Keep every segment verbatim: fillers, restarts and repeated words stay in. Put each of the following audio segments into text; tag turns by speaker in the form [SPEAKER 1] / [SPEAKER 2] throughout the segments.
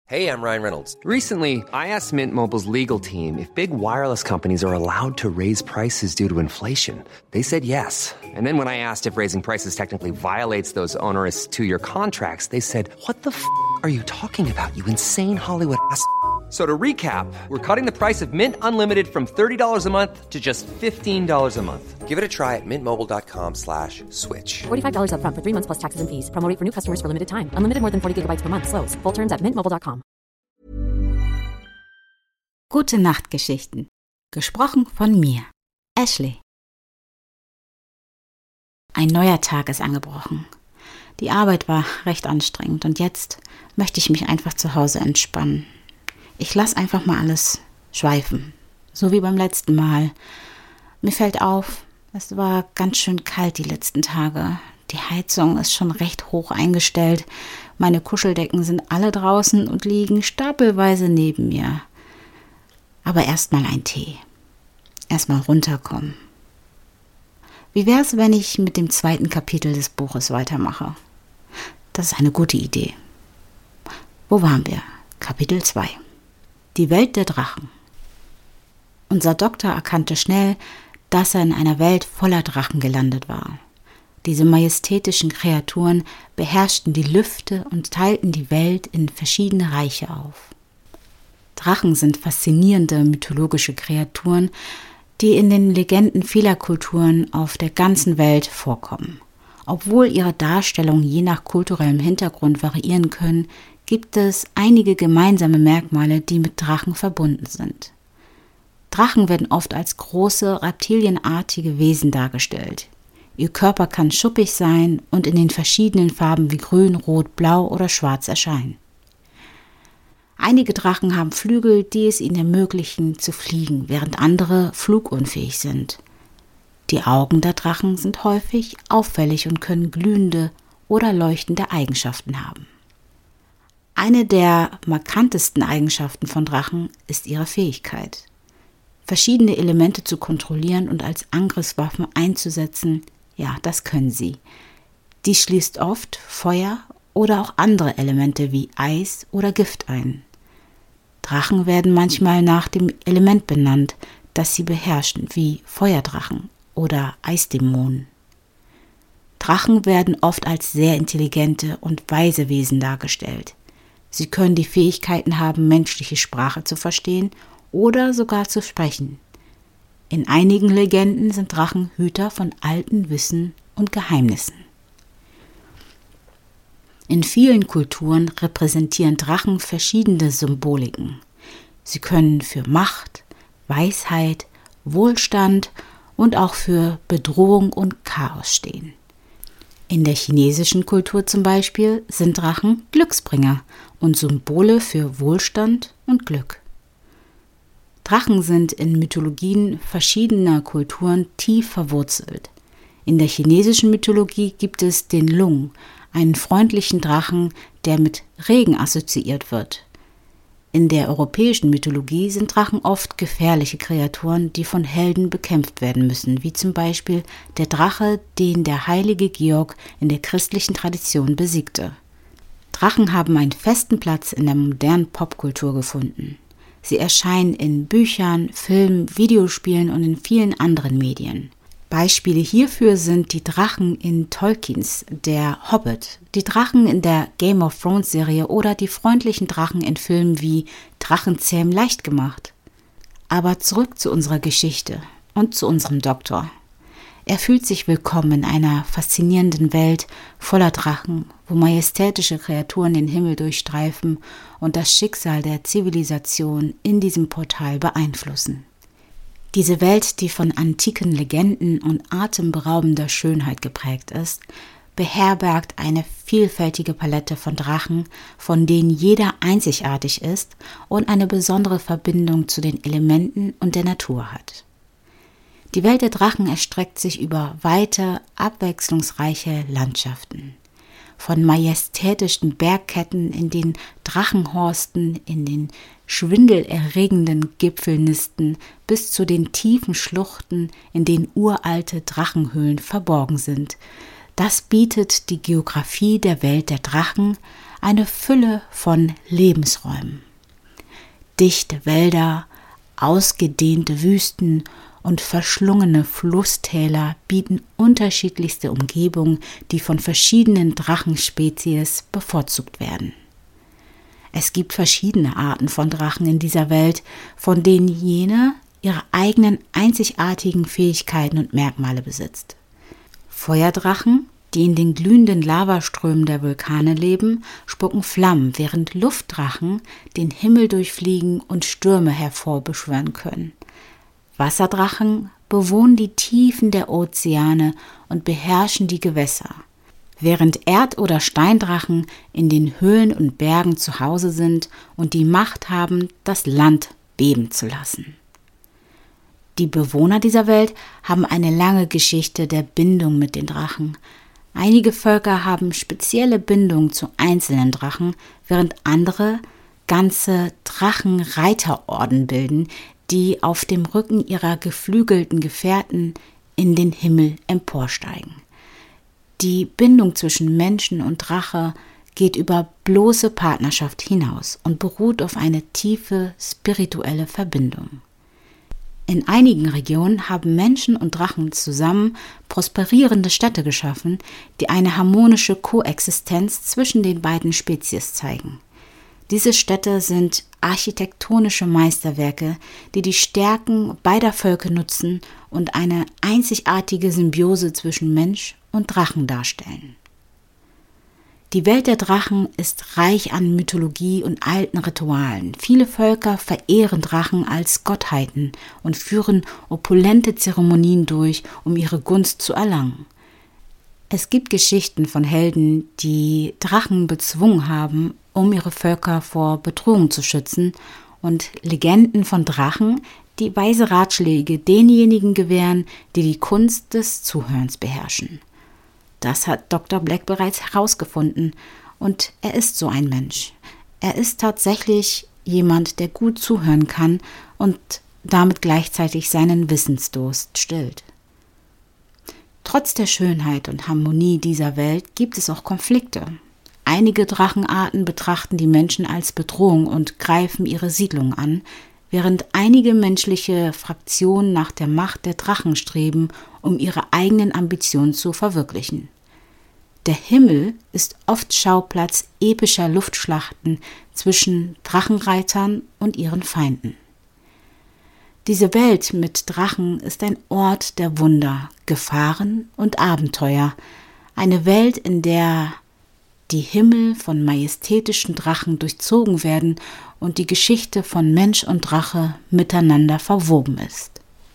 [SPEAKER 1] Hey, I'm Ryan Reynolds.
[SPEAKER 2] Recently, I asked Mint Mobile's legal team if big wireless companies are allowed to raise prices due to inflation. They said yes. And then when I asked if raising prices technically violates those onerous two-year contracts, they said, what the f*** are you talking about, you insane Hollywood ass f- So to recap, we're cutting the price of Mint Unlimited from thirty dollars a month to just fifteen dollars a month.
[SPEAKER 1] Give it a try at mintmobile.com slash switch.
[SPEAKER 3] forty-five dollars up front for three months plus taxes and fees. Promo rate for new customers for limited time. Unlimited more than forty gigabytes per month. Slows full terms at mint mobile dot com.
[SPEAKER 4] Gute Nachtgeschichten. Gesprochen von mir, Ashley. Ein neuer Tag ist angebrochen. Die Arbeit war recht anstrengend und jetzt möchte ich mich einfach zu Hause entspannen. Ich lasse einfach mal alles schweifen, so wie beim letzten Mal. Mir fällt auf, es war ganz schön kalt die letzten Tage. Die Heizung ist schon recht hoch eingestellt. Meine Kuscheldecken sind alle draußen und liegen stapelweise neben mir. Aber erstmal ein Tee. Erstmal runterkommen. Wie wär's, wenn ich mit dem zweiten Kapitel des Buches weitermache? Das ist eine gute Idee. Wo waren wir? Kapitel zwei. Die Welt der Drachen. Unser Doktor erkannte schnell, dass er in einer Welt voller Drachen gelandet war. Diese majestätischen Kreaturen beherrschten die Lüfte und teilten die Welt in verschiedene Reiche auf. Drachen sind faszinierende mythologische Kreaturen, die in den Legenden vieler Kulturen auf der ganzen Welt vorkommen. Obwohl ihre Darstellungen je nach kulturellem Hintergrund variieren können, gibt es einige gemeinsame Merkmale, die mit Drachen verbunden sind. Drachen werden oft als große, reptilienartige Wesen dargestellt. Ihr Körper kann schuppig sein und in den verschiedenen Farben wie grün, rot, blau oder schwarz erscheinen. Einige Drachen haben Flügel, die es ihnen ermöglichen, zu fliegen, während andere flugunfähig sind. Die Augen der Drachen sind häufig auffällig und können glühende oder leuchtende Eigenschaften haben. Eine der markantesten Eigenschaften von Drachen ist ihre Fähigkeit, verschiedene Elemente zu kontrollieren und als Angriffswaffen einzusetzen. Ja, das können sie. Dies schließt oft Feuer oder auch andere Elemente wie Eis oder Gift ein. Drachen werden manchmal nach dem Element benannt, das sie beherrschen, wie Feuerdrachen oder Eisdämonen. Drachen werden oft als sehr intelligente und weise Wesen dargestellt. Sie können die Fähigkeiten haben, menschliche Sprache zu verstehen oder sogar zu sprechen. In einigen Legenden sind Drachen Hüter von alten Wissen und Geheimnissen. In vielen Kulturen repräsentieren Drachen verschiedene Symboliken. Sie können für Macht, Weisheit, Wohlstand und auch für Bedrohung und Chaos stehen. In der chinesischen Kultur zum Beispiel sind Drachen Glücksbringer und Symbole für Wohlstand und Glück. Drachen sind in Mythologien verschiedener Kulturen tief verwurzelt. In der chinesischen Mythologie gibt es den Lung, einen freundlichen Drachen, der mit Regen assoziiert wird. In der europäischen Mythologie sind Drachen oft gefährliche Kreaturen, die von Helden bekämpft werden müssen, wie zum Beispiel der Drache, den der heilige Georg in der christlichen Tradition besiegte. Drachen haben einen festen Platz in der modernen Popkultur gefunden. Sie erscheinen in Büchern, Filmen, Videospielen und in vielen anderen Medien. Beispiele hierfür sind die Drachen in Tolkiens Der Hobbit, die Drachen in der Game of Thrones Serie oder die freundlichen Drachen in Filmen wie Drachenzähm leicht gemacht. Aber zurück zu unserer Geschichte und zu unserem Doktor. Er fühlt sich willkommen in einer faszinierenden Welt voller Drachen, wo majestätische Kreaturen den Himmel durchstreifen und das Schicksal der Zivilisation in diesem Portal beeinflussen. Diese Welt, die von antiken Legenden und atemberaubender Schönheit geprägt ist, beherbergt eine vielfältige Palette von Drachen, von denen jeder einzigartig ist und eine besondere Verbindung zu den Elementen und der Natur hat. Die Welt der Drachen erstreckt sich über weite, abwechslungsreiche Landschaften. Von majestätischen Bergketten in den Drachenhorsten, in den schwindelerregenden Gipfelnisten bis zu den tiefen Schluchten, in denen uralte Drachenhöhlen verborgen sind. Das bietet die Geografie der Welt der Drachen eine Fülle von Lebensräumen. Dichte Wälder, ausgedehnte Wüsten und verschlungene Flusstäler bieten unterschiedlichste Umgebungen, die von verschiedenen Drachenspezies bevorzugt werden. Es gibt verschiedene Arten von Drachen in dieser Welt, von denen jene ihre eigenen einzigartigen Fähigkeiten und Merkmale besitzt. Feuerdrachen, die in den glühenden Lavaströmen der Vulkane leben, spucken Flammen, während Luftdrachen den Himmel durchfliegen und Stürme hervorbeschwören können. Wasserdrachen bewohnen die Tiefen der Ozeane und beherrschen die Gewässer, während Erd- oder Steindrachen in den Höhlen und Bergen zu Hause sind und die Macht haben, das Land beben zu lassen. Die Bewohner dieser Welt haben eine lange Geschichte der Bindung mit den Drachen. Einige Völker haben spezielle Bindungen zu einzelnen Drachen, während andere ganze Drachenreiterorden bilden, die auf dem Rücken ihrer geflügelten Gefährten in den Himmel emporsteigen. Die Bindung zwischen Menschen und Drache geht über bloße Partnerschaft hinaus und beruht auf eine tiefe spirituelle Verbindung. In einigen Regionen haben Menschen und Drachen zusammen prosperierende Städte geschaffen, die eine harmonische Koexistenz zwischen den beiden Spezies zeigen. Diese Städte sind architektonische Meisterwerke, die die Stärken beider Völker nutzen und eine einzigartige Symbiose zwischen Mensch und Drachen darstellen. Die Welt der Drachen ist reich an Mythologie und alten Ritualen. Viele Völker verehren Drachen als Gottheiten und führen opulente Zeremonien durch, um ihre Gunst zu erlangen. Es gibt Geschichten von Helden, die Drachen bezwungen haben, um ihre Völker vor Bedrohung zu schützen, und Legenden von Drachen, die weise Ratschläge denjenigen gewähren, die die Kunst des Zuhörens beherrschen. Das hat Doktor Black bereits herausgefunden, und er ist so ein Mensch. Er ist tatsächlich jemand, der gut zuhören kann und damit gleichzeitig seinen Wissensdurst stillt. Trotz der Schönheit und Harmonie dieser Welt gibt es auch Konflikte. Einige Drachenarten betrachten die Menschen als Bedrohung und greifen ihre Siedlung an, während einige menschliche Fraktionen nach der Macht der Drachen streben, um ihre eigenen Ambitionen zu verwirklichen. Der Himmel ist oft Schauplatz epischer Luftschlachten zwischen Drachenreitern und ihren Feinden. Diese Welt mit Drachen ist ein Ort der Wunder, Gefahren und Abenteuer, eine Welt, in der die Himmel von majestätischen Drachen durchzogen werden und die Geschichte von Mensch und Drache miteinander verwoben ist.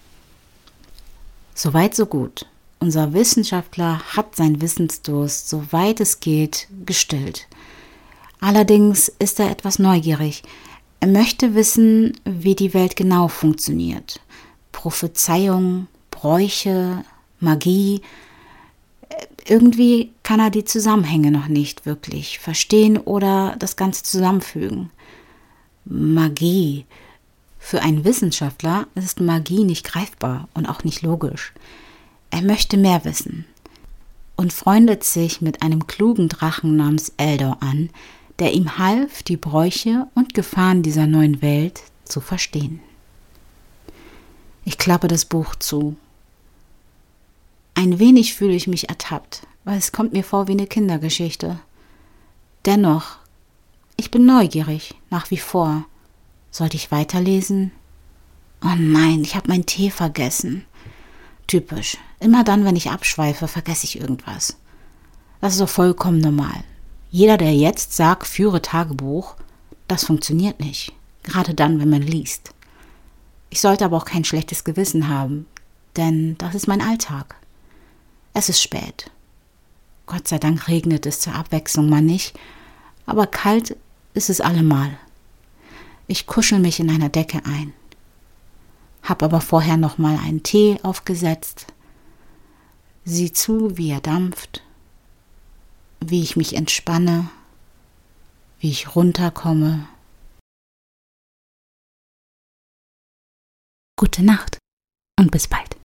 [SPEAKER 4] Soweit so gut. Unser Wissenschaftler hat seinen Wissensdurst, soweit es geht, gestillt. Allerdings ist er etwas neugierig. Er möchte wissen, wie die Welt genau funktioniert. Prophezeiung, Bräuche, Magie. Irgendwie kann er die Zusammenhänge noch nicht wirklich verstehen oder das Ganze zusammenfügen. Magie. Für einen Wissenschaftler ist Magie nicht greifbar und auch nicht logisch. Er möchte mehr wissen und freundet sich mit einem klugen Drachen namens Eldor an, der ihm half, die Bräuche und Gefahren dieser neuen Welt zu verstehen. Ich klappe das Buch zu. Ein wenig fühle ich mich ertappt, weil es kommt mir vor wie eine Kindergeschichte. Dennoch, ich bin neugierig, nach wie vor. Sollte ich weiterlesen? Oh nein, ich habe meinen Tee vergessen. Typisch. Immer dann, wenn ich abschweife, vergesse ich irgendwas. Das ist doch vollkommen normal. Jeder, der jetzt sagt, führe Tagebuch, das funktioniert nicht. Gerade dann, wenn man liest. Ich sollte aber auch kein schlechtes Gewissen haben, denn das ist mein Alltag. Es ist spät. Gott sei Dank regnet es zur Abwechslung mal nicht, aber kalt ist es allemal. Ich kuschel mich in einer Decke ein. Hab aber vorher noch mal einen Tee aufgesetzt. Sieh zu, wie er dampft, wie ich mich entspanne, wie ich runterkomme. Gute Nacht und bis bald.